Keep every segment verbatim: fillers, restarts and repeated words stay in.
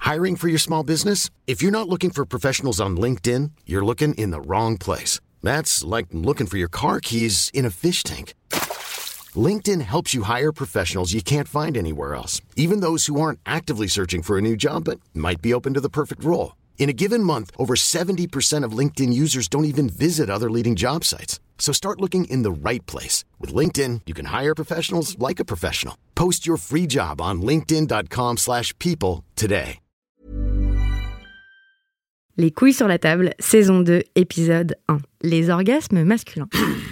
Hiring for your small business? If you're not looking for professionals on LinkedIn, you're looking in the wrong place. That's like looking for your car keys in a fish tank. LinkedIn helps you hire professionals you can't find anywhere else, even those who aren't actively searching for a new job but might be open to the perfect role. In a given month, over seventy percent of LinkedIn users don't even visit other leading job sites. So start looking in the right place. With LinkedIn, you can hire professionals like a professional. Post your free job on linkedin dot com slash people today. Les couilles sur la table, saison deux, épisode un. Les orgasmes masculins.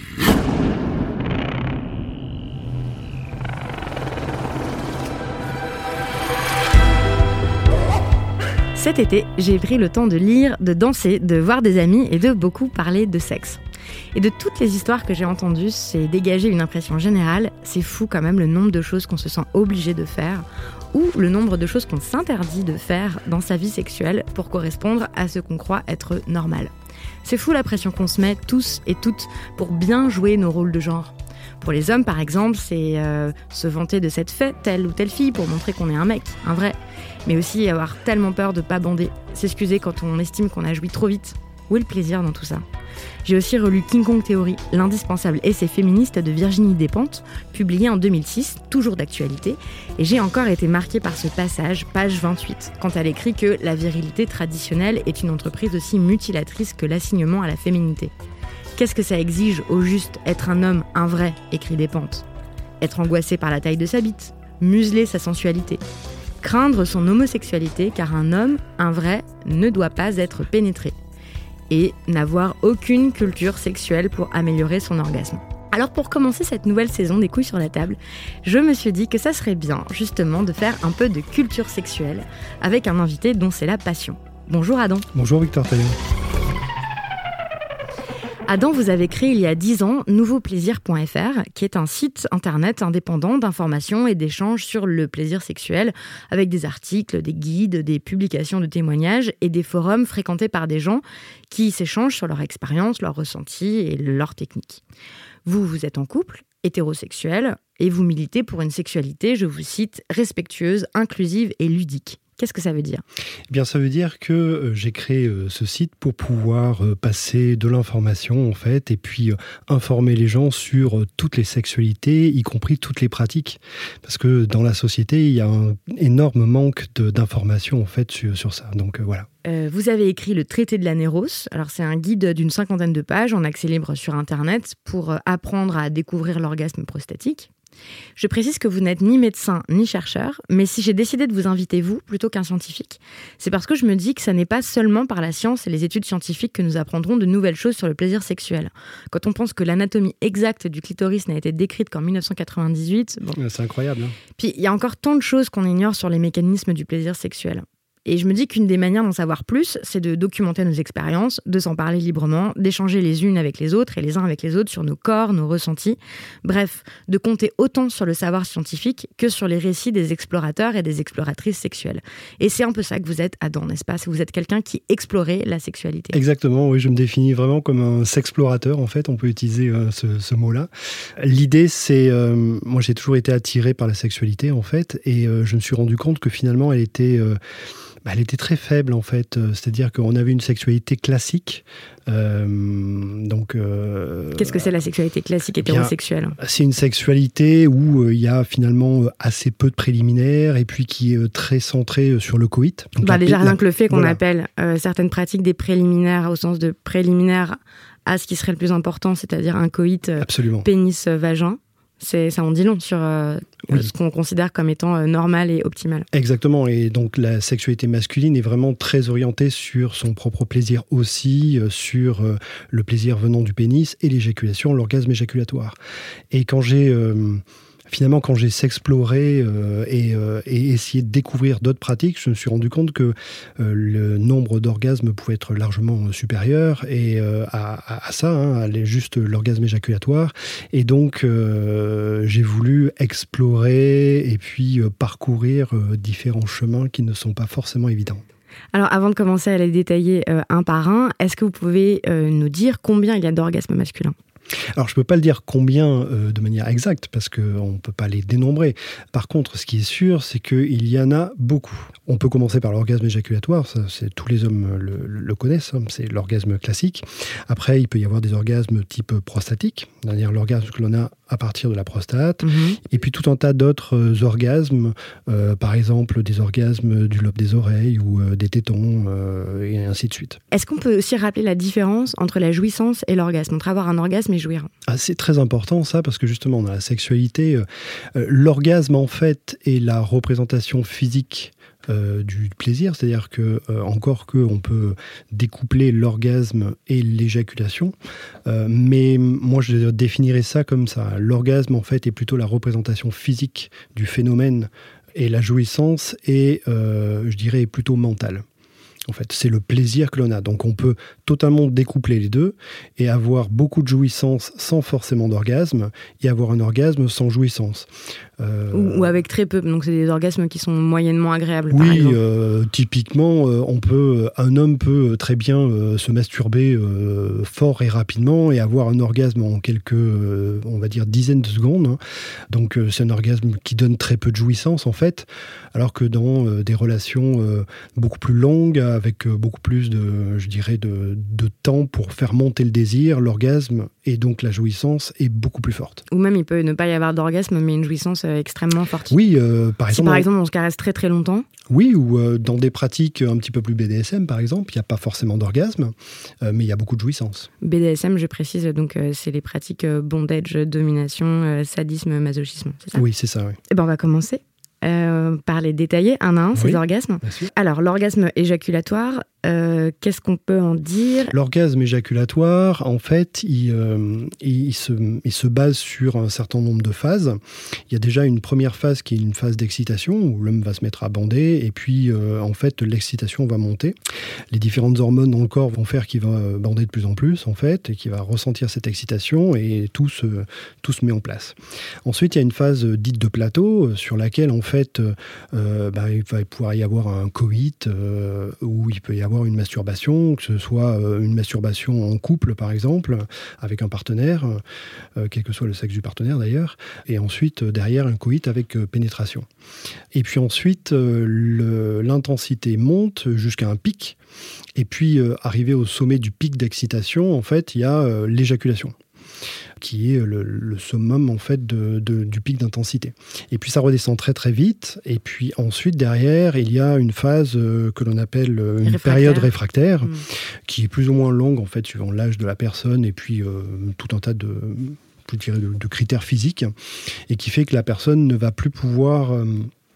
Cet été, j'ai pris le temps de lire, de danser, de voir des amis et de beaucoup parler de sexe. Et de toutes les histoires que j'ai entendues, c'est dégagé une impression générale, c'est fou quand même le nombre de choses qu'on se sent obligé de faire, ou le nombre de choses qu'on s'interdit de faire dans sa vie sexuelle pour correspondre à ce qu'on croit être normal. C'est fou la pression qu'on se met tous et toutes pour bien jouer nos rôles de genre. Pour les hommes, par exemple, c'est euh, se vanter de cette fête, telle ou telle fille, pour montrer qu'on est un mec, un vrai. Mais aussi avoir tellement peur de pas bander, s'excuser quand on estime qu'on a joui trop vite. Où est le plaisir dans tout ça ? J'ai aussi relu King Kong Theory, l'indispensable essai féministe de Virginie Despentes, publié en deux mille six, toujours d'actualité, et j'ai encore été marquée par ce passage, page vingt-huit, quand elle écrit que la virilité traditionnelle est une entreprise aussi mutilatrice que l'assignement à la féminité. Qu'est-ce que ça exige au juste être un homme, un vrai, écrit Despentes ? Être angoissé par la taille de sa bite, museler sa sensualité, craindre son homosexualité car un homme, un vrai, ne doit pas être pénétré. Et n'avoir aucune culture sexuelle pour améliorer son orgasme. Alors pour commencer cette nouvelle saison des couilles sur la table, je me suis dit que ça serait bien justement de faire un peu de culture sexuelle avec un invité dont c'est la passion. Bonjour Adam. Bonjour Victor Taillon. Adam, vous avez créé il y a dix ans nouveau plaisir point f r, qui est un site internet indépendant d'information et d'échanges sur le plaisir sexuel, avec des articles, des guides, des publications de témoignages et des forums fréquentés par des gens qui s'échangent sur leur expérience, leurs ressentis et leurs techniques. Vous, vous êtes en couple, hétérosexuel, et vous militez pour une sexualité, je vous cite, respectueuse, inclusive et ludique. Qu'est-ce que ça veut dire ? Eh bien, ça veut dire que euh, j'ai créé euh, ce site pour pouvoir euh, passer de l'information, en fait, et puis euh, informer les gens sur euh, toutes les sexualités, y compris toutes les pratiques. Parce que dans la société, il y a un énorme manque de, d'informations, en fait, sur, sur ça. Donc, euh, voilà. Euh, vous avez écrit le traité de la Néros. Alors, c'est un guide d'une cinquantaine de pages en accès libre sur Internet pour euh, apprendre à découvrir l'orgasme prostatique. Je précise que vous n'êtes ni médecin ni chercheur, mais si j'ai décidé de vous inviter vous plutôt qu'un scientifique, c'est parce que je me dis que ça n'est pas seulement par la science et les études scientifiques que nous apprendrons de nouvelles choses sur le plaisir sexuel. Quand on pense que l'anatomie exacte du clitoris n'a été décrite qu'en dix-neuf cent quatre-vingt-dix-huit... Bon. C'est incroyable. Hein. Puis il y a encore tant de choses qu'on ignore sur les mécanismes du plaisir sexuel. Et je me dis qu'une des manières d'en savoir plus, c'est de documenter nos expériences, de s'en parler librement, d'échanger les unes avec les autres et les uns avec les autres sur nos corps, nos ressentis. Bref, de compter autant sur le savoir scientifique que sur les récits des explorateurs et des exploratrices sexuelles. Et c'est un peu ça que vous êtes, Adam, n'est-ce pas ? Vous êtes quelqu'un qui explorait la sexualité. Exactement, oui, je me définis vraiment comme un sexplorateur, en fait, on peut utiliser euh, ce, ce mot-là. L'idée, c'est... Euh, moi, j'ai toujours été attiré par la sexualité, en fait, et euh, je me suis rendu compte que finalement, elle était... Euh, Elle était très faible, en fait. C'est-à-dire qu'on avait une sexualité classique. Euh, donc, euh, Qu'est-ce que c'est la sexualité classique hétérosexuelle ? Bien, c'est une sexualité où euh, il y a finalement assez peu de préliminaires et puis qui est très centrée sur le coït. Donc, bah, déjà, la, rien que le fait qu'on voilà. appelle euh, certaines pratiques des préliminaires au sens de préliminaires à ce qui serait le plus important, c'est-à-dire un coït euh, pénis-vagin. C'est, ça en dit long sur euh, oui. ce qu'on considère comme étant euh, normal et optimal. Exactement, et donc la sexualité masculine est vraiment très orientée sur son propre plaisir aussi, euh, sur euh, le plaisir venant du pénis et l'éjaculation, l'orgasme éjaculatoire. Et quand j'ai... Euh, Finalement, quand j'ai s'exploré euh, et, euh, et essayé de découvrir d'autres pratiques, je me suis rendu compte que euh, le nombre d'orgasmes pouvait être largement supérieur et, euh, à, à, à ça, hein, à juste l'orgasme éjaculatoire. Et donc, euh, j'ai voulu explorer et puis euh, parcourir euh, différents chemins qui ne sont pas forcément évidents. Alors, avant de commencer à les détailler euh, un par un, est-ce que vous pouvez euh, nous dire combien il y a d'orgasmes masculins ? Alors, je ne peux pas le dire combien euh, de manière exacte, parce qu'on ne peut pas les dénombrer. Par contre, ce qui est sûr, c'est qu'il y en a beaucoup. On peut commencer par l'orgasme éjaculatoire, ça, c'est, tous les hommes le, le connaissent, hein, c'est l'orgasme classique. Après, il peut y avoir des orgasmes type prostatique, c'est-à-dire l'orgasme que l'on a à partir de la prostate, mmh. et puis tout un tas d'autres euh, orgasmes, euh, par exemple des orgasmes du lobe des oreilles ou euh, des tétons, euh, et ainsi de suite. Est-ce qu'on peut aussi rappeler la différence entre la jouissance et l'orgasme, entre avoir un orgasme et jouir? Ah, c'est très important ça, parce que justement dans la sexualité, euh, euh, l'orgasme en fait est la représentation physique Euh, du plaisir, c'est-à-dire que euh, encore que on peut découpler l'orgasme et l'éjaculation, euh, mais moi je définirais ça comme ça. L'orgasme en fait est plutôt la représentation physique du phénomène et la jouissance est, euh, je dirais, plutôt mentale. En fait, c'est le plaisir que l'on a. Donc on peut totalement découpler les deux et avoir beaucoup de jouissance sans forcément d'orgasme et avoir un orgasme sans jouissance. Euh... Ou, ou avec très peu, donc c'est des orgasmes qui sont moyennement agréables. Oui, euh, typiquement, euh, on peut, un homme peut très bien euh, se masturber euh, fort et rapidement et avoir un orgasme en quelques, euh, on va dire, dizaines de secondes. Hein. Donc euh, c'est un orgasme qui donne très peu de jouissance en fait, alors que dans euh, des relations euh, beaucoup plus longues, avec euh, beaucoup plus de, je dirais, de, de temps pour faire monter le désir, l'orgasme et donc la jouissance est beaucoup plus forte. Ou même il peut ne pas y avoir d'orgasme, mais une jouissance extrêmement forte. Oui, euh, par exemple... Si par exemple on se caresse très très longtemps. Oui, ou euh, dans des pratiques un petit peu plus B D S M par exemple, il n'y a pas forcément d'orgasme, euh, mais il y a beaucoup de jouissance. B D S M, je précise, donc euh, c'est les pratiques euh, bondage, domination, euh, sadisme, masochisme, c'est ça? Oui, c'est ça, oui. Et ben on va commencer euh, par les détailler un à un, ces oui, orgasmes. Bien sûr. Alors, l'orgasme éjaculatoire, euh, qu'est-ce qu'on peut en dire? L'orgasme éjaculatoire, en fait, il, euh, il, se, il se base sur un certain nombre de phases. Il y a déjà une première phase qui est une phase d'excitation, où l'homme va se mettre à bander, et puis, euh, en fait, l'excitation va monter. Les différentes hormones dans le corps vont faire qu'il va bander de plus en plus, en fait, et qu'il va ressentir cette excitation, et tout se, tout se met en place. Ensuite, il y a une phase dite de plateau, sur laquelle, en fait, euh, bah, il va pouvoir y avoir un coït, euh, où il peut y avoir une masturbation, que ce soit une masturbation en couple, par exemple, avec un partenaire, euh, quel que soit le sexe du partenaire d'ailleurs, et ensuite, derrière, un coït avec euh, pénétration. Et puis ensuite, euh, le, l'intensité monte jusqu'à un pic, et puis, euh, arrivé au sommet du pic d'excitation, en fait, il y a euh, l'éjaculation, qui est le, le summum en fait de, de, du pic d'intensité. Et puis ça redescend très très vite. Et puis ensuite derrière il y a une phase euh, que l'on appelle une réfractaire. période réfractaire, mmh. qui est plus ou moins longue en fait suivant l'âge de la personne et puis euh, tout un tas de, je dirais, de, de critères physiques et qui fait que la personne ne va plus pouvoir euh,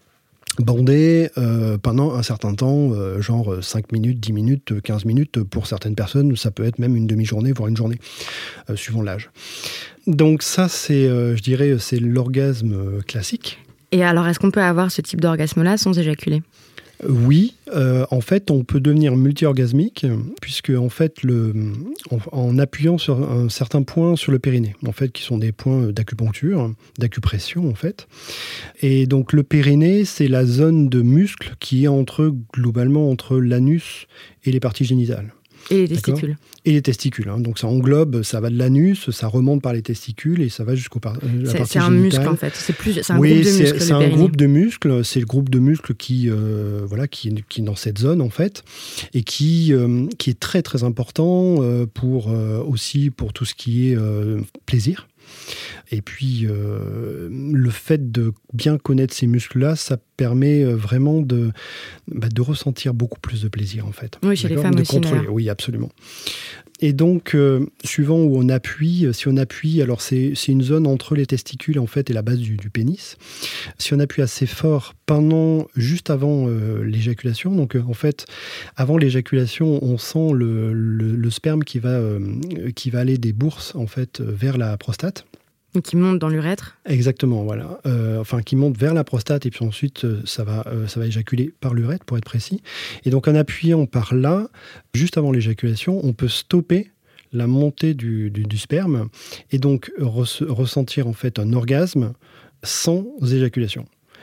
bander euh, pendant un certain temps, euh, genre cinq minutes, dix minutes, quinze minutes. Pour certaines personnes, ça peut être même une demi-journée, voire une journée, euh, suivant l'âge. Donc ça, c'est, euh, je dirais, c'est l'orgasme classique. Et alors, est-ce qu'on peut avoir ce type d'orgasme-là sans éjaculer ? Oui, euh, en fait, on peut devenir multi-orgasmique, puisque en fait, le, en, en appuyant sur un certain point sur le périnée, en fait, qui sont des points d'acupuncture, d'acupression, en fait. Et donc, le périnée, c'est la zone de muscle qui est entre, globalement, entre l'anus et les parties génitales. Et les testicules. D'accord. Et les testicules. Hein. Donc ça englobe, ça va de l'anus, ça remonte par les testicules et ça va jusqu'au par- la c'est, partie c'est un génitale. muscle en fait. C'est plus, c'est un oui, groupe de c'est, muscles. C'est le un périnée. groupe de muscles. C'est le groupe de muscles qui, euh, voilà, qui, qui est dans cette zone en fait et qui, euh, qui est très très important euh, pour euh, aussi pour tout ce qui est euh, plaisir. Et puis, euh, le fait de bien connaître ces muscles-là, ça permet vraiment de, bah, de ressentir beaucoup plus de plaisir, en fait. Oui, chez D'accord ? les femmes de aussi, contrôler. d'ailleurs. Oui, absolument. Et donc, euh, suivant où on appuie, si on appuie, alors c'est, c'est une zone entre les testicules, en fait, et la base du, du pénis. Si on appuie assez fort pendant, juste avant euh, l'éjaculation, donc euh, en fait, avant l'éjaculation, on sent le, le, le sperme qui va, euh, qui va aller des bourses, en fait, vers la prostate. Qui monte dans l'urètre. Exactement, voilà. Euh, enfin, qui monte vers la prostate et puis ensuite, euh, ça va, euh, ça va éjaculer par l'urètre, pour être précis. Et donc, en appuyant par là, juste avant l'éjaculation, on peut stopper la montée du, du, du sperme et donc re- ressentir en fait un orgasme sans éjaculation.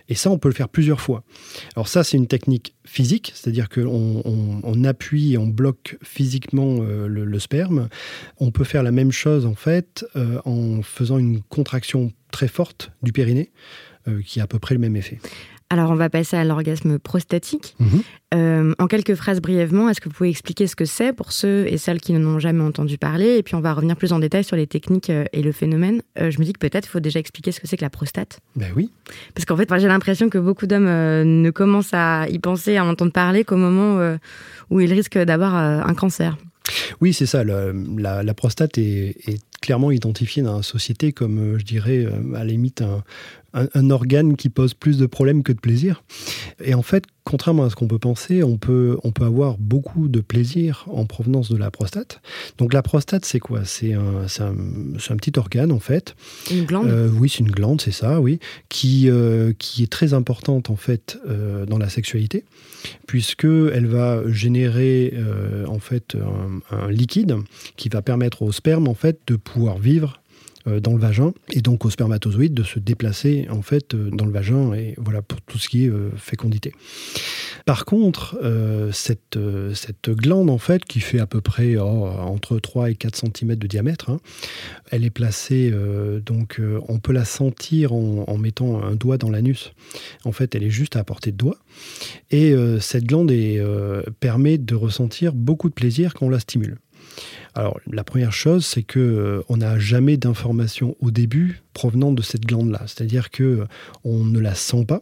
Et ça, on peut le faire plusieurs fois. Alors ça, c'est une technique physique, c'est-à-dire qu'on on, on appuie et on bloque physiquement euh, le, le sperme. On peut faire la même chose, en fait, euh, en faisant une contraction très forte du périnée, euh, qui a à peu près le même effet. Alors, on va passer à l'orgasme prostatique. Mmh. Euh, en quelques phrases brièvement, est-ce que vous pouvez expliquer ce que c'est pour ceux et celles qui n'en ont jamais entendu parler ? Et puis, on va revenir plus en détail sur les techniques et le phénomène. Euh, je me dis que peut-être il faut déjà expliquer ce que c'est que la prostate. Ben oui. Parce qu'en fait, j'ai l'impression que beaucoup d'hommes euh, ne commencent à y penser, à en entendre parler qu'au moment euh, où ils risquent d'avoir euh, un cancer. Oui, c'est ça. Le, la, la prostate est, est clairement identifiée dans la société comme, je dirais, à la limite, un, un, un organe qui pose plus de problèmes que de plaisir. Et en fait, contrairement à ce qu'on peut penser, on peut, on peut avoir beaucoup de plaisir en provenance de la prostate. Donc la prostate, c'est quoi ? C'est un, c'est un, c'est un petit organe, en fait. Une glande ? euh, Oui, c'est une glande, c'est ça, oui. Qui, euh, qui est très importante, en fait, euh, dans la sexualité, puisqu'elle va générer, euh, en fait, un, un liquide qui va permettre au sperme, en fait, de pouvoir vivre dans le vagin, et donc aux spermatozoïdes de se déplacer en fait dans le vagin, et voilà pour tout ce qui est euh, fécondité. Par contre, euh, cette, euh, cette glande en fait qui fait à peu près oh, entre trois et quatre centimètres de diamètre, hein, elle est placée, euh, donc euh, on peut la sentir en, en mettant un doigt dans l'anus. En fait, elle est juste à portée de doigt, et euh, cette glande est, euh, permet de ressentir beaucoup de plaisir quand on la stimule. Alors, la première chose, c'est qu'on euh, n'a jamais d'informations au début provenant de cette glande-là. C'est-à-dire qu'on euh, ne la sent pas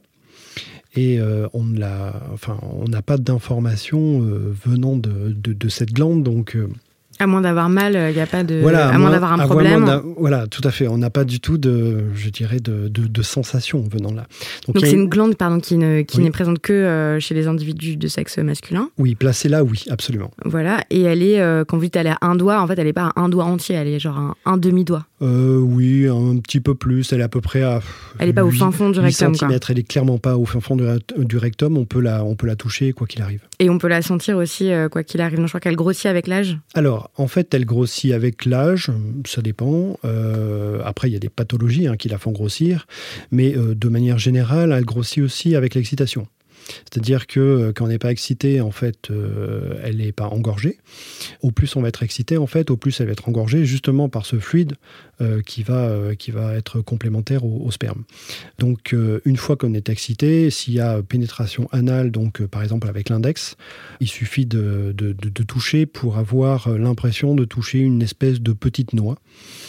et euh, on ne la, enfin, on n'a pas d'informations euh, venant de, de, de cette glande. Donc, euh, à moins d'avoir mal, il n'y a pas de... Voilà, à, à moins d'avoir un problème. Voilà, tout à fait. On n'a pas du tout de, je dirais, de, de, de sensation venant là. Donc, Donc c'est une... une glande pardon, qui, ne, qui oui. n'est présente que euh, chez les individus de sexe masculin. Oui, placée là, oui, absolument. Voilà, et elle est, euh, quand vous dites elle est à un doigt, en fait, elle n'est pas à un doigt entier, elle est genre un, un demi-doigt. Euh, oui, un petit peu plus. Elle est à peu près à... Elle n'est pas au fin fond du rectum, quoi. Elle est clairement pas au fin fond du, du rectum. On peut, la, on peut la toucher, quoi qu'il arrive. Et on peut la sentir aussi, euh, quoi qu'il arrive. Non, je crois qu'elle grossit avec l'âge. Alors, en fait, elle grossit aussi avec l'âge, ça dépend. Euh, après, il y a des pathologies hein, qui la font grossir, mais euh, de manière générale, elle grossit aussi avec l'excitation. C'est-à-dire que euh, quand on n'est pas excité, en fait, euh, elle n'est pas engorgée. Au plus on va être excité, en fait, au plus elle va être engorgée, justement par ce fluide euh, qui va, euh, qui va être complémentaire au, au sperme. Donc, euh, une fois qu'on est excité, s'il y a pénétration anale, donc euh, par exemple avec l'index, il suffit de, de, de, de toucher pour avoir l'impression de toucher une espèce de petite noix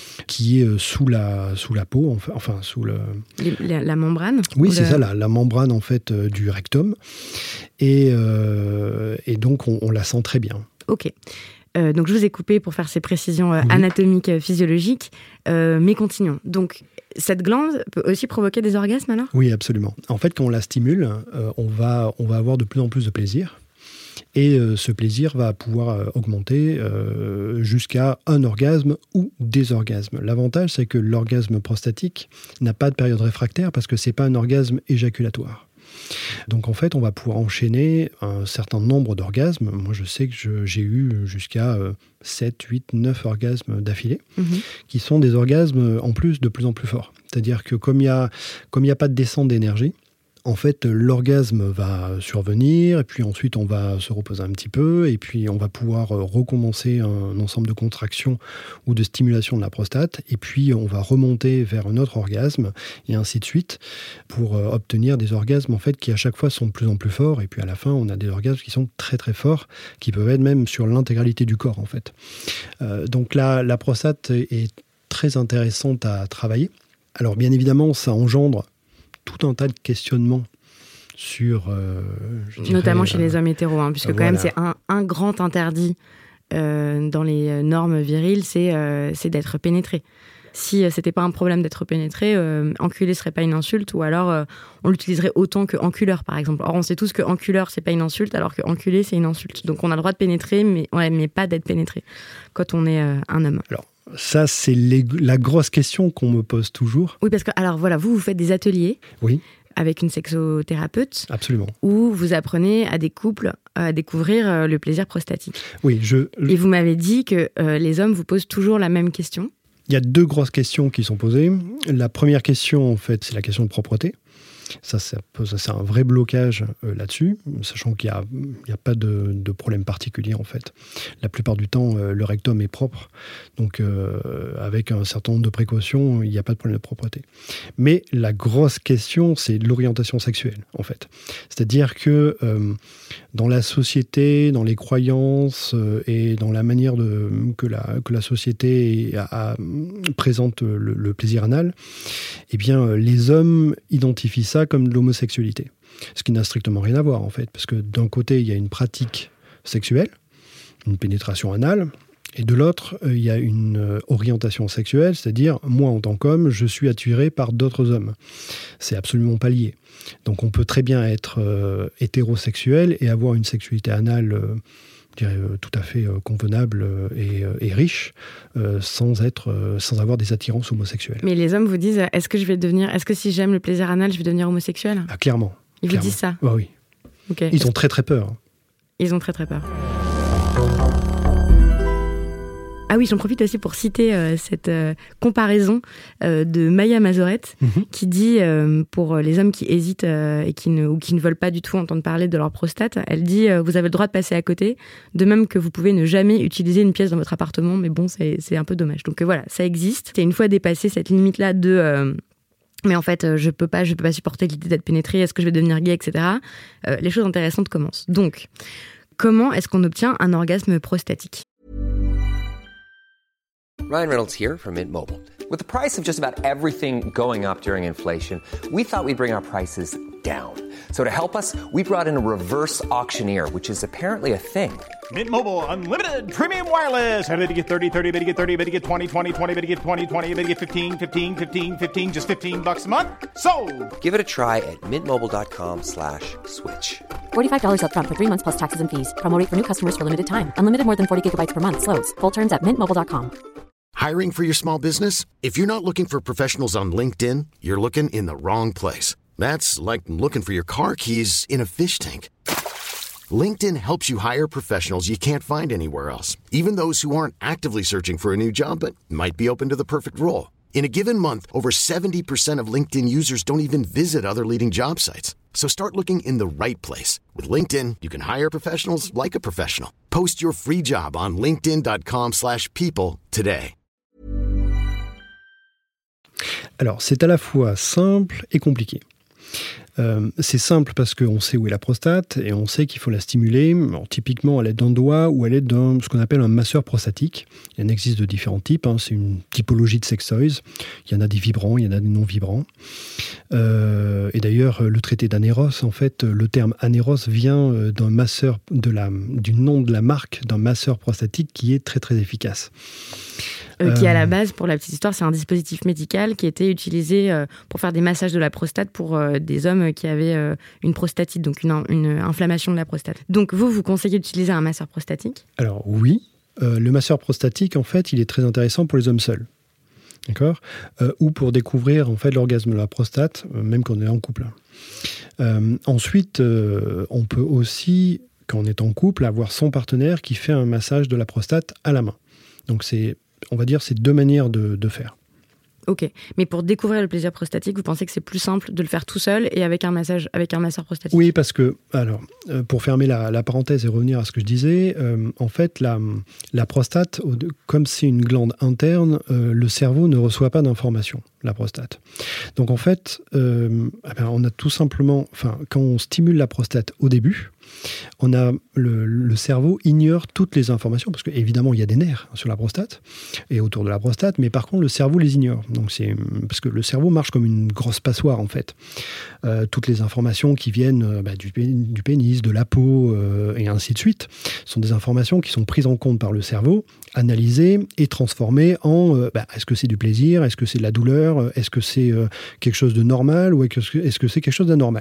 qui est sous la, sous la peau, enfin, enfin sous le... La, la membrane ? Oui, c'est le... ça, la, la membrane en fait euh, du rectum. Et, euh, et donc, on, on la sent très bien. Ok. Euh, donc, je vous ai coupé pour faire ces précisions euh, oui. anatomiques, euh, physiologiques. Euh, mais continuons. Donc, cette glande peut aussi provoquer des orgasmes, alors ? Oui, absolument. En fait, quand on la stimule, euh, on va, on va avoir de plus en plus de plaisir. Et euh, ce plaisir va pouvoir euh, augmenter euh, jusqu'à un orgasme ou des orgasmes. L'avantage, c'est que l'orgasme prostatique n'a pas de période réfractaire parce que ce n'est pas un orgasme éjaculatoire. Donc en fait, on va pouvoir enchaîner un certain nombre d'orgasmes. Moi, je sais que je, j'ai eu jusqu'à euh, sept, huit, neuf orgasmes d'affilée, mmh. qui sont des orgasmes en plus de plus en plus forts. C'est-à-dire que comme il n'y a, comme il n'y a pas de descente d'énergie, en fait, l'orgasme va survenir, et puis ensuite on va se reposer un petit peu, et puis on va pouvoir recommencer un ensemble de contractions ou de stimulation de la prostate, et puis on va remonter vers un autre orgasme, et ainsi de suite, pour obtenir des orgasmes en fait qui à chaque fois sont de plus en plus forts, et puis à la fin on a des orgasmes qui sont très très forts, qui peuvent être même sur l'intégralité du corps en fait. Euh, donc là, la prostate est très intéressante à travailler. Alors bien évidemment, ça engendre tout un tas de questionnements sur... Euh, je dirais, notamment chez euh, les hommes hétéros, hein, puisque euh, quand voilà. même c'est un, un grand interdit euh, dans les normes viriles, c'est, euh, c'est d'être pénétré. Si euh, c'était pas un problème d'être pénétré, euh, enculé serait pas une insulte, ou alors euh, on l'utiliserait autant que enculeur, par exemple. Or, on sait tous que enculeur, c'est pas une insulte, alors que enculé, c'est une insulte. Donc on a le droit de pénétrer, mais, ouais, mais pas d'être pénétré quand on est euh, un homme. Alors, ça, c'est les, la grosse question qu'on me pose toujours. Oui, parce que, alors voilà, vous, vous faites des ateliers. Oui. Avec une sexothérapeute. Absolument. Où vous apprenez à des couples à découvrir le plaisir prostatique. Oui, je... Et vous m'avez dit que euh, les hommes vous posent toujours la même question. Il y a deux grosses questions qui sont posées. La première question, en fait, c'est la question de propreté. Ça, ça pose, c'est un vrai blocage euh, là-dessus, sachant qu'il n'y a, a pas de, de problème particulier en fait. La plupart du temps, euh, le rectum est propre, donc euh, avec un certain nombre de précautions, il n'y a pas de problème de propreté. Mais la grosse question, c'est l'orientation sexuelle en fait. C'est-à-dire que euh, dans la société, dans les croyances euh, et dans la manière de, que, la, que la société a, a, présente le, le plaisir anal, eh bien, les hommes identifient ça comme de l'homosexualité. Ce qui n'a strictement rien à voir, en fait. Parce que d'un côté, il y a une pratique sexuelle, une pénétration anale, et de l'autre, il y a une orientation sexuelle, c'est-à-dire, moi, en tant qu'homme, je suis attiré par d'autres hommes. C'est absolument pas lié. Donc, on peut très bien être euh, hétérosexuel et avoir une sexualité anale euh, je dirais, euh, tout à fait euh, convenable euh, et, euh, et riche, euh, sans être, euh, sans avoir des attirances homosexuelles. Mais les hommes vous disent, est-ce que je vais devenir, est-ce que si j'aime le plaisir anal, je vais devenir homosexuel ? Ah, clairement. Ils clairement. vous disent ça ? Oh, oui. Okay. Ils ont très très peur. Ils ont très très peur. Ah oui, j'en profite aussi pour citer euh, cette euh, comparaison euh, de Maya Mazorette, mm-hmm. qui dit, euh, pour les hommes qui hésitent euh, et qui ne, ou qui ne veulent pas du tout entendre parler de leur prostate, elle dit euh, « Vous avez le droit de passer à côté, de même que vous pouvez ne jamais utiliser une pièce dans votre appartement, mais bon, c'est, c'est un peu dommage. » Donc euh, voilà, ça existe. Et une fois dépassé cette limite-là de... Euh, mais en fait, je peux pas, je peux pas supporter l'idée d'être pénétrée, est-ce que je vais devenir gay, et cetera. Euh, les choses intéressantes commencent. Donc, comment est-ce qu'on obtient un orgasme prostatique ? Ryan Reynolds here from Mint Mobile. With the price of just about everything going up during inflation, we thought we'd bring our prices down. So to help us, we brought in a reverse auctioneer, which is apparently a thing. Mint Mobile Unlimited Premium Wireless. How to get thirty, thirty, how to get thirty, how to get twenty, twenty, twenty, how to get twenty, twenty, how to get fifteen, fifteen, fifteen, fifteen, just fifteen bucks a month? Sold! Give it a try at mintmobile.com slash switch. forty-five dollars up front for three months plus taxes and fees. Promo rate for new customers for limited time. Unlimited more than forty gigabytes per month. Slows full terms at mint mobile dot com. Hiring for your small business? If you're not looking for professionals on LinkedIn, you're looking in the wrong place. That's like looking for your car keys in a fish tank. LinkedIn helps you hire professionals you can't find anywhere else, even those who aren't actively searching for a new job but might be open to the perfect role. In a given month, over seventy percent of LinkedIn users don't even visit other leading job sites. So start looking in the right place. With LinkedIn, you can hire professionals like a professional. Post your free job on linkedin.com slash people today. Alors, c'est à la fois simple et compliqué. Euh, c'est simple parce qu'on sait où est la prostate et on sait qu'il faut la stimuler, alors, typiquement à l'aide d'un doigt ou à l'aide d'un ce qu'on appelle un masseur prostatique. Il en existe de différents types, hein, c'est une typologie de sex toys. Il y en a des vibrants, il y en a des non vibrants. Euh, et d'ailleurs, le traité d'anéros, en fait, le terme anéros vient d'un masseur, de la, du nom de la marque d'un masseur prostatique qui est très très efficace. Euh, qui à la base, pour la petite histoire, c'est un dispositif médical qui était utilisé euh, pour faire des massages de la prostate pour euh, des hommes qui avaient euh, une prostatite, donc une, une inflammation de la prostate. Donc vous, vous conseillez d'utiliser un masseur prostatique ? Alors oui, euh, le masseur prostatique, en fait, il est très intéressant pour les hommes seuls. D'accord ? euh, Ou pour découvrir en fait, l'orgasme de la prostate, euh, même quand on est en couple. Euh, ensuite, euh, on peut aussi, quand on est en couple, avoir son partenaire qui fait un massage de la prostate à la main. Donc c'est on va dire, c'est deux manières de, de faire. Ok, mais pour découvrir le plaisir prostatique, vous pensez que c'est plus simple de le faire tout seul et avec un massage, avec un masseur prostatique ? Oui, parce que, alors, pour fermer la, la parenthèse et revenir à ce que je disais, euh, en fait, la, la prostate, comme c'est une glande interne, euh, le cerveau ne reçoit pas d'informations, la prostate. Donc en fait, euh, eh bien, on a tout simplement, enfin, quand on stimule la prostate au début, on a le, le cerveau ignore toutes les informations parce qu'évidemment il y a des nerfs sur la prostate et autour de la prostate, mais par contre le cerveau les ignore. Donc c'est parce que le cerveau marche comme une grosse passoire en fait. Euh, toutes les informations qui viennent bah, du, du pénis, de la peau euh, et ainsi de suite sont des informations qui sont prises en compte par le cerveau, analysées et transformées en euh, bah, est-ce que c'est du plaisir, est-ce que c'est de la douleur, est-ce que c'est euh, quelque chose de normal ou est-ce que, est-ce que c'est quelque chose d'anormal.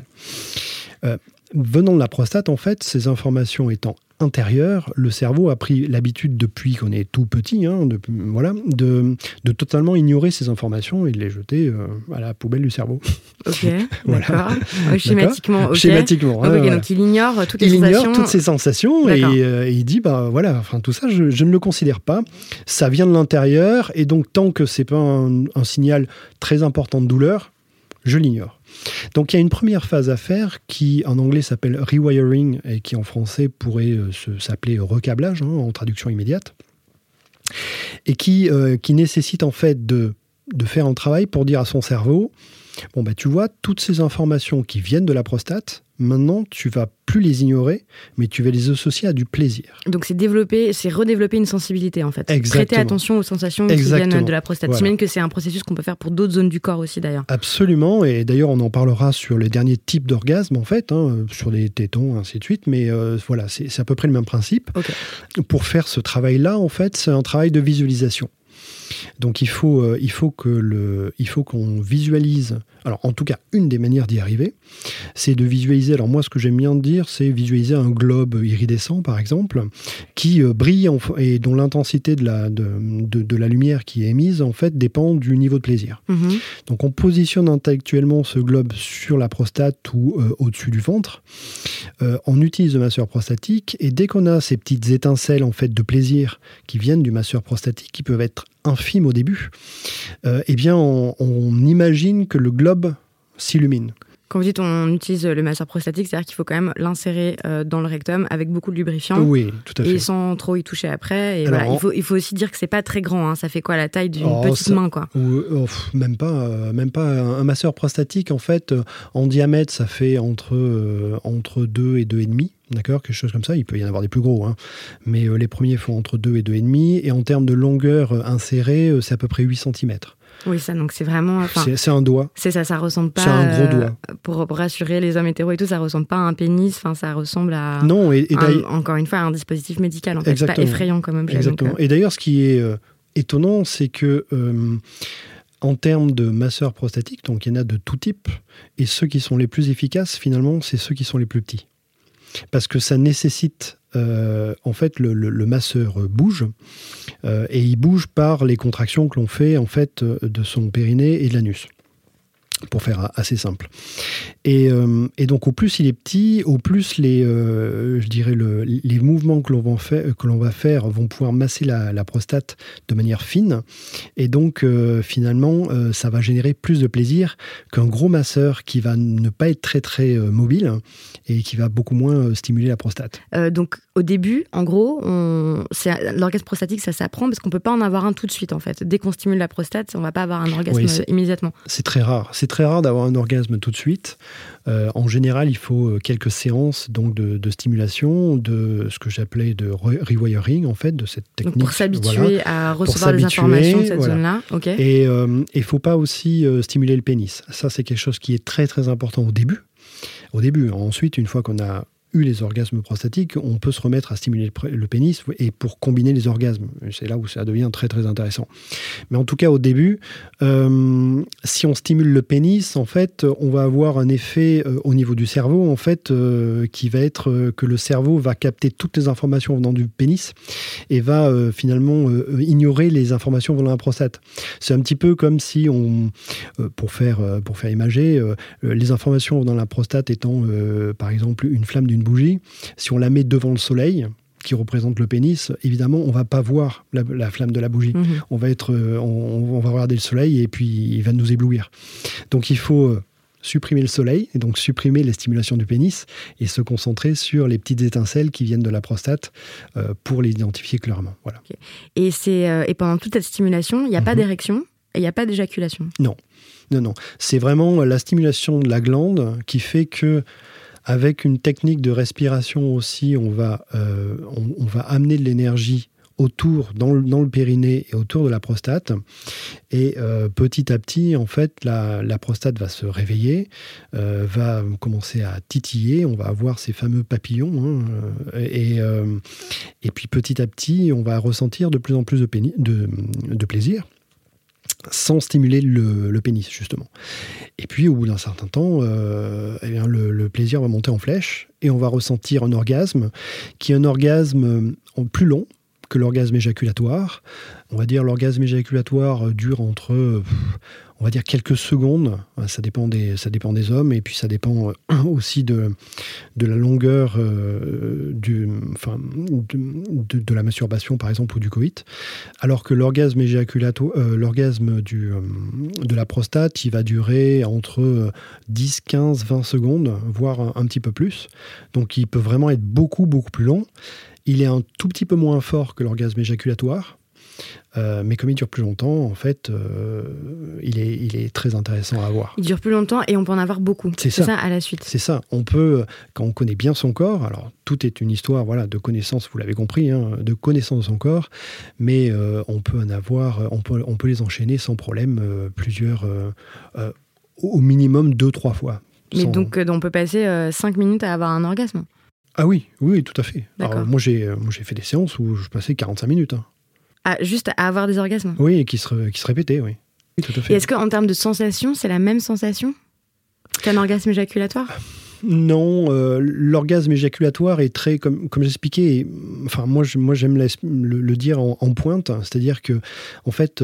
Euh, Venant de la prostate, en fait, ces informations étant intérieures, le cerveau a pris l'habitude depuis qu'on est tout petit, hein, de, voilà, de, de totalement ignorer ces informations et de les jeter euh, à la poubelle du cerveau. Ok, voilà. D'accord. Euh, schématiquement, ok. Schématiquement. Okay, hein, donc voilà. il ignore toutes les il sensations. ignore toutes ces sensations et, euh, et il dit, bah voilà, enfin tout ça, je, je ne le considère pas. Ça vient de l'intérieur et donc tant que c'est pas un, un signal très important de douleur, Je l'ignore. Donc il y a une première phase à faire qui en anglais s'appelle rewiring et qui en français pourrait euh, se, s'appeler recablage, hein, en traduction immédiate, et qui, euh, qui nécessite en fait de, de faire un travail pour dire à son cerveau, bon bah tu vois, toutes ces informations qui viennent de la prostate, maintenant tu vas plus les ignorer, mais tu vas les associer à du plaisir. Donc c'est développer, c'est redévelopper une sensibilité en fait. Exactement. Prêter attention aux sensations Exactement. qui viennent de la prostate. Voilà. J'imagine que c'est un processus qu'on peut faire pour d'autres zones du corps aussi d'ailleurs. Absolument, et d'ailleurs on en parlera sur les derniers types d'orgasmes en fait, hein, sur les tétons, ainsi de suite, mais euh, voilà, c'est, c'est à peu près le même principe. Okay. Pour faire ce travail-là, en fait, c'est un travail de visualisation. Donc il faut, euh, il faut que le, il faut qu'on visualise. Alors en tout cas, une des manières d'y arriver, c'est de visualiser. Alors moi, ce que j'aime bien dire, c'est visualiser un globe iridescent, par exemple, qui euh, brille en, et dont l'intensité de la, de, de, de la lumière qui est émise, en fait, dépend du niveau de plaisir. Mmh. Donc on positionne intellectuellement ce globe sur la prostate ou euh, au-dessus du ventre. Euh, on utilise le masseur prostatique et dès qu'on a ces petites étincelles en fait de plaisir qui viennent du masseur prostatique, qui peuvent être infimes au début, euh, eh bien on, on imagine que le globe s'illumine. Quand vous dites on utilise le masseur prostatique, c'est-à-dire qu'il faut quand même l'insérer euh, dans le rectum avec beaucoup de lubrifiant. Oui, tout à fait. Et sans trop y toucher après. Et Alors, voilà. il, faut, il faut aussi dire que c'est pas très grand. Hein. Ça fait quoi la taille d'une oh, petite ça, main quoi. Ou, oh, même pas, euh, même pas. Un masseur prostatique, en fait, euh, en diamètre, ça fait entre, euh, entre deux et deux virgule cinq. D'accord, quelque chose comme ça. Il peut y en avoir des plus gros, hein. Mais euh, les premiers font entre deux et deux virgule cinq. Et en termes de longueur euh, insérée, euh, c'est à peu près huit centimètres. Oui, ça, donc c'est vraiment... C'est, c'est un doigt. C'est ça, ça ressemble pas... C'est un gros doigt. Euh, pour, pour rassurer les hommes hétéros et tout, ça ressemble pas à un pénis, enfin, ça ressemble à... Non, et, et un, encore une fois, à un dispositif médical, en fait. Exactement. C'est pas effrayant comme objet. Exactement. Donc, euh... Et d'ailleurs, ce qui est euh, étonnant, c'est que... Euh, en termes de masseurs prostatiques, donc il y en a de tout type, et ceux qui sont les plus efficaces, finalement, c'est ceux qui sont les plus petits. Parce que ça nécessite, euh, en fait, le, le, le masseur bouge, euh, et il bouge par les contractions que l'on fait, en fait, de son périnée et de l'anus. Pour faire assez simple. Et, euh, et donc, au plus il est petit, au plus les, euh, je dirais le, les mouvements que l'on va faire, que l'on va faire vont pouvoir masser la, la prostate de manière fine. Et donc, euh, finalement, euh, ça va générer plus de plaisir qu'un gros masseur qui va ne pas être très, très euh, mobile et qui va beaucoup moins euh, stimuler la prostate. Euh, donc, au début, en gros, on... c'est... l'orgasme prostatique, ça s'apprend parce qu'on ne peut pas en avoir un tout de suite, en fait. Dès qu'on stimule la prostate, on ne va pas avoir un orgasme oui, c'est... immédiatement. C'est très rare. C'est très rare d'avoir un orgasme tout de suite. Euh, en général, il faut quelques séances donc de, de stimulation, de ce que j'appelais de re- rewiring, en fait, de cette technique. Donc pour s'habituer voilà, à recevoir des informations de cette voilà. zone-là. Okay. Et il euh, ne faut pas aussi euh, stimuler le pénis. Ça, c'est quelque chose qui est très, très important au début. Au début. Ensuite, une fois qu'on a eu les orgasmes prostatiques, on peut se remettre à stimuler le pénis et pour combiner les orgasmes. C'est là où ça devient très très intéressant. Mais en tout cas, au début, euh, si on stimule le pénis, en fait, on va avoir un effet euh, au niveau du cerveau, en fait, euh, qui va être euh, que le cerveau va capter toutes les informations venant du pénis et va euh, finalement euh, ignorer les informations venant de la prostate. C'est un petit peu comme si on, euh, pour faire euh, pour faire imager, euh, les informations venant de la prostate étant, euh, par exemple, une flamme d'une bougie, si on la met devant le soleil, qui représente le pénis, évidemment, on ne va pas voir la, la flamme de la bougie. Mmh. On va être, on, on va regarder le soleil et puis il va nous éblouir. Donc il faut supprimer le soleil, et donc supprimer les stimulations du pénis et se concentrer sur les petites étincelles qui viennent de la prostate euh, pour les identifier clairement. Voilà. Okay. Et, c'est, euh, et pendant toute cette stimulation, il n'y a mmh. pas d'érection et il n'y a pas d'éjaculation? Non. Non, non. C'est vraiment la stimulation de la glande qui fait que avec une technique de respiration aussi, on va, euh, on, on va amener de l'énergie autour, dans le, dans le périnée et autour de la prostate. Et euh, petit à petit, en fait, la, la prostate va se réveiller, euh, va commencer à titiller, on va avoir ces fameux papillons. Hein, et, euh, et puis petit à petit, on va ressentir de plus en plus de, pénis, de, de plaisir, sans stimuler le, le pénis, justement. Et puis, au bout d'un certain temps, euh, eh bien, le, le plaisir va monter en flèche et on va ressentir un orgasme qui est un orgasme plus long que l'orgasme éjaculatoire. On va dire l'orgasme éjaculatoire dure entre, on va dire, quelques secondes. Ça dépend des, ça dépend des hommes et puis ça dépend aussi de, de la longueur euh, du, enfin, de, de, de la masturbation, par exemple, ou du coït, alors que l'orgasme éjaculatoire, euh, l'orgasme du, euh, de la prostate, il va durer entre dix, quinze, vingt secondes, voire un, un petit peu plus. Donc, il peut vraiment être beaucoup, beaucoup plus long. Il est un tout petit peu moins fort que l'orgasme éjaculatoire. Euh, mais comme il dure plus longtemps, en fait, euh, il, est, il est très intéressant à avoir. Il dure plus longtemps et on peut en avoir beaucoup. C'est, c'est ça. ça à la suite. C'est ça. On peut, quand on connaît bien son corps, alors tout est une histoire, voilà, de connaissance, vous l'avez compris, hein, de connaissance de son corps, mais euh, on peut en avoir, on peut, on peut les enchaîner sans problème, euh, plusieurs, euh, euh, au minimum deux, trois fois. Mais sans... donc, euh, on peut passer euh, cinq minutes à avoir un orgasme. Ah oui, oui, tout à fait. D'accord. Alors, moi, j'ai, moi, j'ai fait des séances où je passais quarante-cinq minutes. Hein. Ah, juste à avoir des orgasmes. Oui, et qui se, qui se répétaient, oui. Oui, tout à fait. Et est-ce qu'en termes de sensation, c'est la même sensation qu'un orgasme éjaculatoire ? Non, euh, l'orgasme éjaculatoire est très, comme, comme j'expliquais, et, enfin, moi, je, moi j'aime la, le, le dire en, en pointe, c'est-à-dire que, en fait,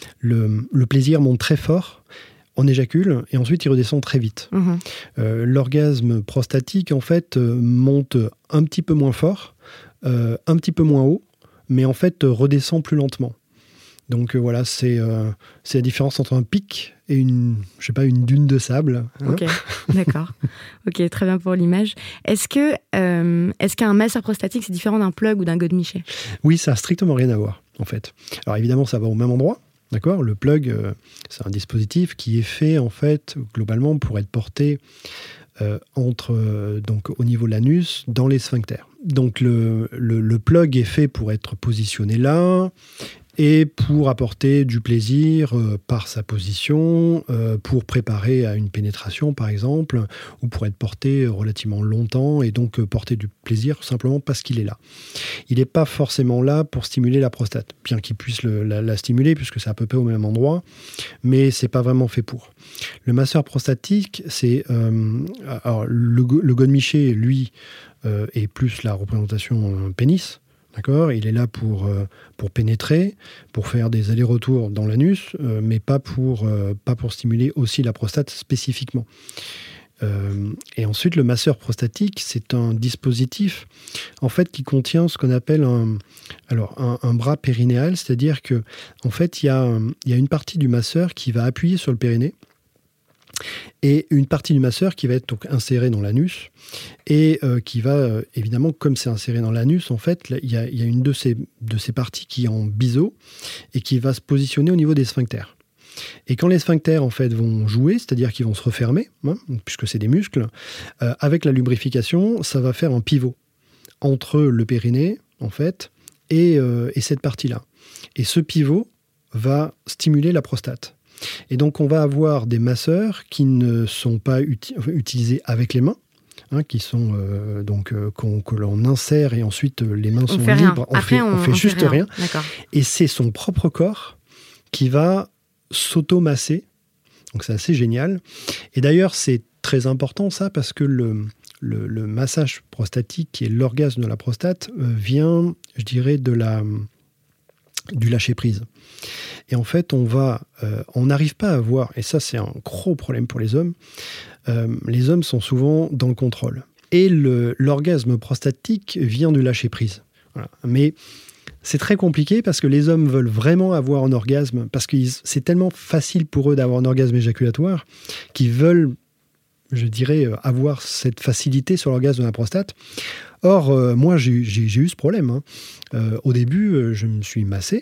le, le plaisir monte très fort, on éjacule, et ensuite il redescend très vite. Mmh. Euh, l'orgasme prostatique, en fait, monte un petit peu moins fort, euh, un petit peu moins haut, mais en fait redescend plus lentement. Donc euh, voilà, c'est, euh, c'est la différence entre un pic et une, je sais pas, une dune de sable. Hein. Ok, d'accord. Ok, très bien pour l'image. Est-ce que, euh, est-ce qu'un masseur prostatique, c'est différent d'un plug ou d'un godemiché ? Oui, ça n'a strictement rien à voir, en fait. Alors évidemment, ça va au même endroit, d'accord ? Le plug, euh, c'est un dispositif qui est fait, en fait, globalement, pour être porté euh, entre, euh, donc, au niveau de l'anus, dans les sphincters. Donc le, le, le plug est fait pour être positionné là et pour apporter du plaisir euh, par sa position, euh, pour préparer à une pénétration par exemple, ou pour être porté relativement longtemps et donc euh, porter du plaisir simplement parce qu'il est là. Il n'est pas forcément là pour stimuler la prostate, bien qu'il puisse le, la, la stimuler puisque c'est à peu près au même endroit, mais c'est pas vraiment fait pour. Le masseur prostatique, c'est euh, alors le, le godemiché, lui, Euh, et plus la représentation euh, pénis, d'accord ? Il est là pour, euh, pour pénétrer, pour faire des allers-retours dans l'anus, euh, mais pas pour, euh, pas pour stimuler aussi la prostate spécifiquement. Euh, et ensuite, le masseur prostatique, c'est un dispositif en fait, qui contient ce qu'on appelle un, alors, un, un bras périnéal, c'est-à-dire que en fait, il y a, il y a une partie du masseur qui va appuyer sur le périnée, et une partie du masseur qui va être donc insérée dans l'anus et euh, qui va, euh, évidemment, comme c'est inséré dans l'anus, en fait, il y a, y a une de ces, de ces parties qui est en biseau et qui va se positionner au niveau des sphincters. Et quand les sphincters, en fait, vont jouer, c'est-à-dire qu'ils vont se refermer, hein, puisque c'est des muscles, euh, avec la lubrification, ça va faire un pivot entre le périnée, en fait, et, euh, et cette partie-là. Et ce pivot va stimuler la prostate. Et donc, on va avoir des masseurs qui ne sont pas uti- utilisés avec les mains, hein, qui sont euh, donc euh, qu'on, que l'on insère et ensuite euh, les mains on sont fait libres. On Après, fait, on, on fait on juste fait rien. rien. D'accord. Et c'est son propre corps qui va s'automasser. Donc, c'est assez génial. Et d'ailleurs, c'est très important ça parce que le, le, le massage prostatique, qui est l'orgasme de la prostate, euh, vient, je dirais, de la du lâcher-prise. Et en fait, on va, euh, on n'arrive pas à voir, et ça c'est un gros problème pour les hommes, euh, les hommes sont souvent dans le contrôle. Et le, l'orgasme prostatique vient du lâcher-prise. Voilà. Mais c'est très compliqué parce que les hommes veulent vraiment avoir un orgasme, parce que c'est tellement facile pour eux d'avoir un orgasme éjaculatoire qu'ils veulent, je dirais, avoir cette facilité sur l'orgasme de la prostate. Or, euh, moi, j'ai, j'ai, j'ai eu ce problème. Hein. Euh, au début, euh, je me suis massé.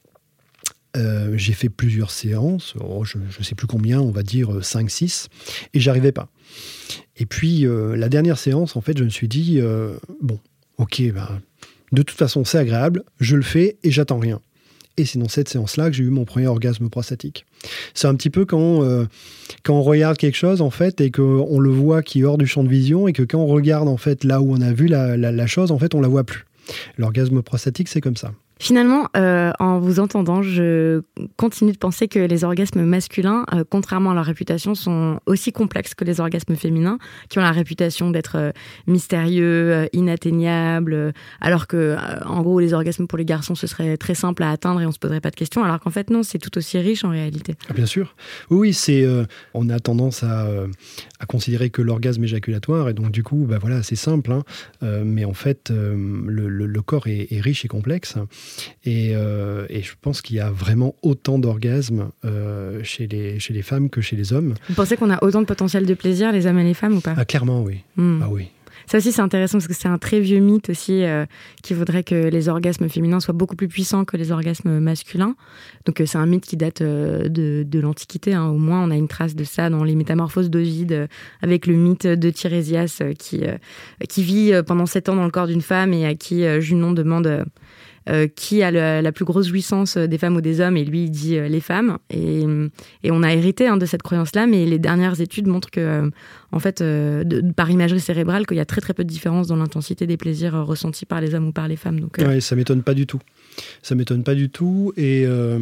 Euh, j'ai fait plusieurs séances, oh, je ne sais plus combien, on va dire cinq six, et j'arrivais pas. Et puis, euh, la dernière séance, en fait, je me suis dit, euh, bon, ok, ben, de toute façon, c'est agréable, je le fais et j'attends rien. Et c'est dans cette séance-là que j'ai eu mon premier orgasme prostatique. C'est un petit peu quand, euh, quand on regarde quelque chose, en fait, et qu'on le voit qui est hors du champ de vision, et que quand on regarde, en fait, là où on a vu la, la, la chose, en fait, on la voit plus. L'orgasme prostatique, c'est comme ça. Finalement, euh, en vous entendant, je continue de penser que les orgasmes masculins, euh, contrairement à leur réputation, sont aussi complexes que les orgasmes féminins, qui ont la réputation d'être euh, mystérieux, euh, inatteignables, euh, alors que, euh, en gros, les orgasmes pour les garçons, ce serait très simple à atteindre et on se poserait pas de questions, alors qu'en fait, non, c'est tout aussi riche en réalité. Ah, bien sûr. Oui, oui, c'est, euh, on a tendance à, euh, à considérer que l'orgasme éjaculatoire, et donc du coup, bah, voilà, c'est simple, hein, euh, mais en fait, euh, le, le, le corps est, est riche et complexe. Et, euh, et je pense qu'il y a vraiment autant d'orgasmes euh, chez, les, chez les femmes que chez les hommes. Vous pensez qu'on a autant de potentiel de plaisir, les hommes et les femmes, ou pas ? Ah, clairement, oui. Mm. Ah, oui. Ça aussi, c'est intéressant parce que c'est un très vieux mythe aussi euh, qui voudrait que les orgasmes féminins soient beaucoup plus puissants que les orgasmes masculins. Donc, euh, c'est un mythe qui date euh, de, de l'Antiquité. Hein. Au moins, on a une trace de ça dans les Métamorphoses d'Ovide, euh, avec le mythe de Tirésias euh, qui, euh, qui vit euh, pendant sept ans dans le corps d'une femme et à qui euh, Junon demande... Euh, Euh, qui a le, la plus grosse jouissance des femmes ou des hommes, et lui il dit euh, les femmes, et, et on a hérité hein, de cette croyance-là, mais les dernières études montrent que euh, en fait, euh, de, par imagerie cérébrale, qu'il y a très très peu de différence dans l'intensité des plaisirs euh, ressentis par les hommes ou par les femmes. Donc, euh... ouais, ça m'étonne pas du tout. Ça m'étonne pas du tout, et euh,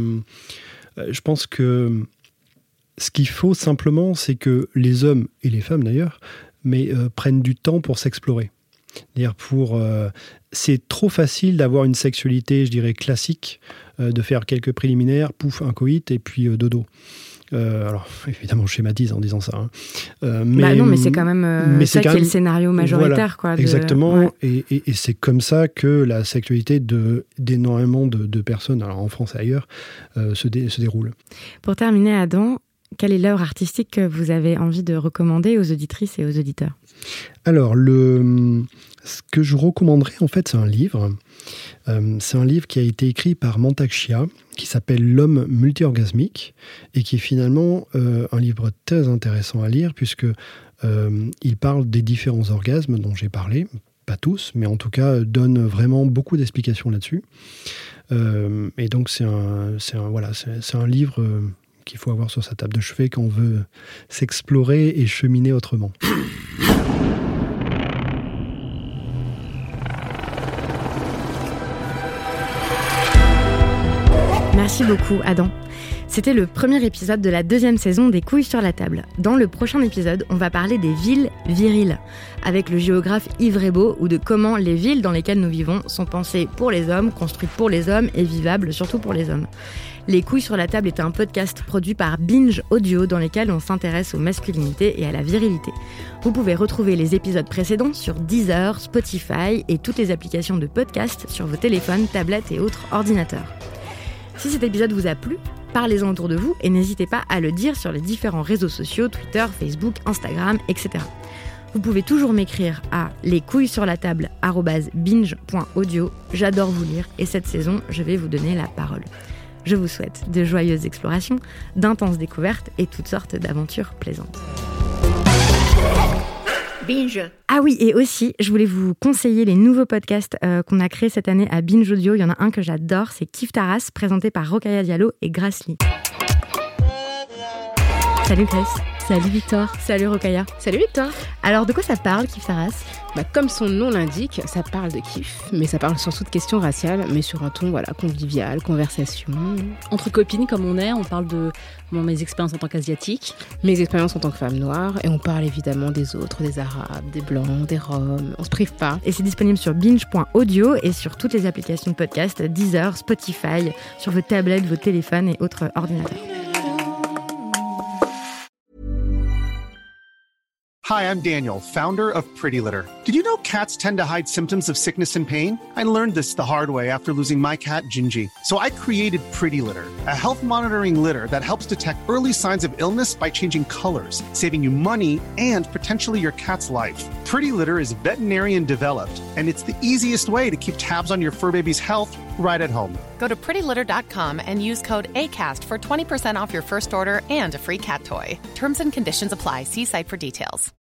je pense que ce qu'il faut simplement, c'est que les hommes et les femmes d'ailleurs, mais euh, prennent du temps pour s'explorer. C'est-à-dire pour, euh, c'est trop facile d'avoir une sexualité, je dirais, classique, euh, de faire quelques préliminaires, pouf, un coït, et puis euh, dodo. Euh, alors, évidemment, je schématise en disant ça. Hein. Euh, mais, bah non, mais c'est quand même euh, mais ça qui même, est le scénario majoritaire. Voilà, quoi, de, exactement, ouais. et, et, et c'est comme ça que la sexualité de, d'énormément de, de personnes, alors en France et ailleurs, euh, se, dé, se déroule. Pour terminer, Adam, quelle est l'œuvre artistique que vous avez envie de recommander aux auditrices et aux auditeurs ? Alors, le, ce que je recommanderais, en fait, c'est un livre. Euh, c'est un livre qui a été écrit par Mantak Chia, qui s'appelle « L'homme multi-orgasmique » et qui est finalement euh, un livre très intéressant à lire, puisque euh, il parle des différents orgasmes dont j'ai parlé, pas tous, mais en tout cas donne vraiment beaucoup d'explications là-dessus. Euh, et donc, c'est un, c'est un, voilà, c'est, c'est un livre... Euh, qu'il faut avoir sur sa table de chevet quand on veut s'explorer et cheminer autrement. Merci beaucoup, Adam. C'était le premier épisode de la deuxième saison des Couilles sur la table. Dans le prochain épisode, on va parler des villes viriles, avec le géographe Yves Rebaud, ou de comment les villes dans lesquelles nous vivons sont pensées pour les hommes, construites pour les hommes et vivables surtout pour les hommes. Les Couilles sur la table est un podcast produit par Binge Audio dans lequel on s'intéresse aux masculinités et à la virilité. Vous pouvez retrouver les épisodes précédents sur Deezer, Spotify et toutes les applications de podcast sur vos téléphones, tablettes et autres ordinateurs. Si cet épisode vous a plu, parlez-en autour de vous et n'hésitez pas à le dire sur les différents réseaux sociaux, Twitter, Facebook, Instagram, et cetera. Vous pouvez toujours m'écrire à lescouillessurlatable arobase binge point audio. J'adore vous lire et cette saison, je vais vous donner la parole. Je vous souhaite de joyeuses explorations, d'intenses découvertes et toutes sortes d'aventures plaisantes. Binge. Ah oui, et aussi, je voulais vous conseiller les nouveaux podcasts euh, qu'on a créés cette année à Binge Audio. Il y en a un que j'adore, c'est Kif Taras, présenté par Rokhaya Diallo et Grace Lee. Salut Grace. Salut Victor. Salut Rokhaya. Salut Victor. Alors, de quoi ça parle, Kif Taras ? Bah, comme son nom l'indique, ça parle de kiff, mais ça parle surtout de questions raciales, mais sur un ton voilà, convivial, conversation. Entre copines, comme on est, on parle de bon, mes expériences en tant qu'asiatique. Mes expériences en tant que femme noire, et on parle évidemment des autres, des arabes, des blancs, des roms, on se prive pas. Et c'est disponible sur binge point audio et sur toutes les applications de podcast, Deezer, Spotify, sur vos tablettes, vos téléphones et autres ordinateurs. Hi, I'm Daniel, founder of Pretty Litter. Did you know cats tend to hide symptoms of sickness and pain? I learned this the hard way after losing my cat, Gingy. So I created Pretty Litter, a health monitoring litter that helps detect early signs of illness by changing colors, saving you money and potentially your cat's life. Pretty Litter is veterinarian developed, and it's the easiest way to keep tabs on your fur baby's health right at home. Go to pretty litter dot com and use code ACAST for twenty percent off your first order and a free cat toy. Terms and conditions apply. See site for details.